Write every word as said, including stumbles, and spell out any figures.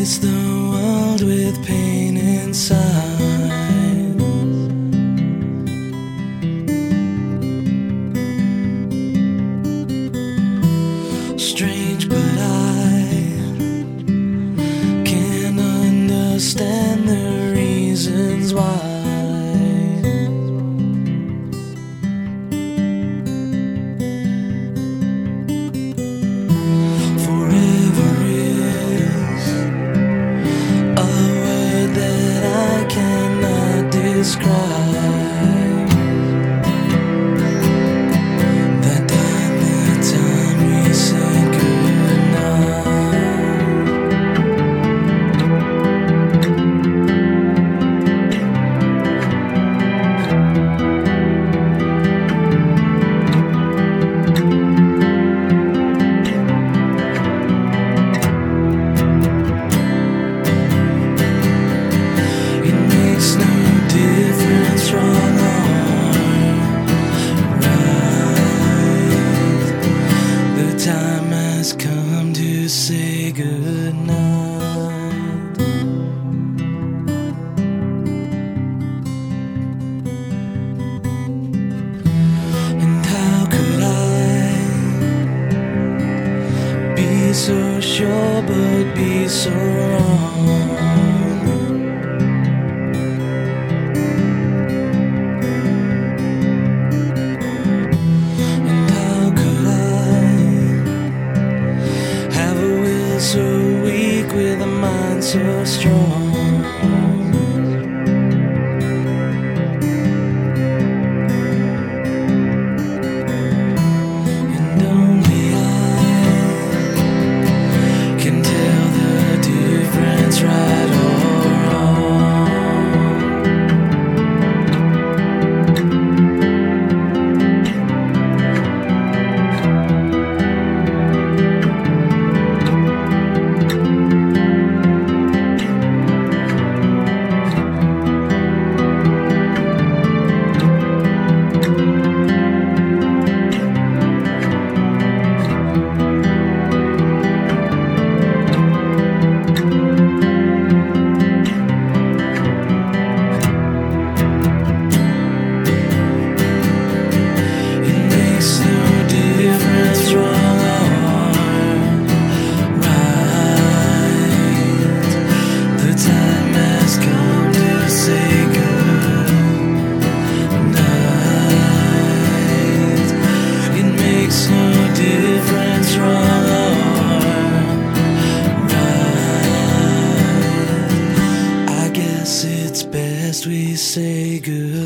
face the world with pain inside. Strange, but I can't understand the reasons why. Describe that time, the time we said come to say goodnight. And how could I be so sure but be so wrong? So weak with a mind so strong. And only I can tell the difference, right or wrong. It's best we say goodbye.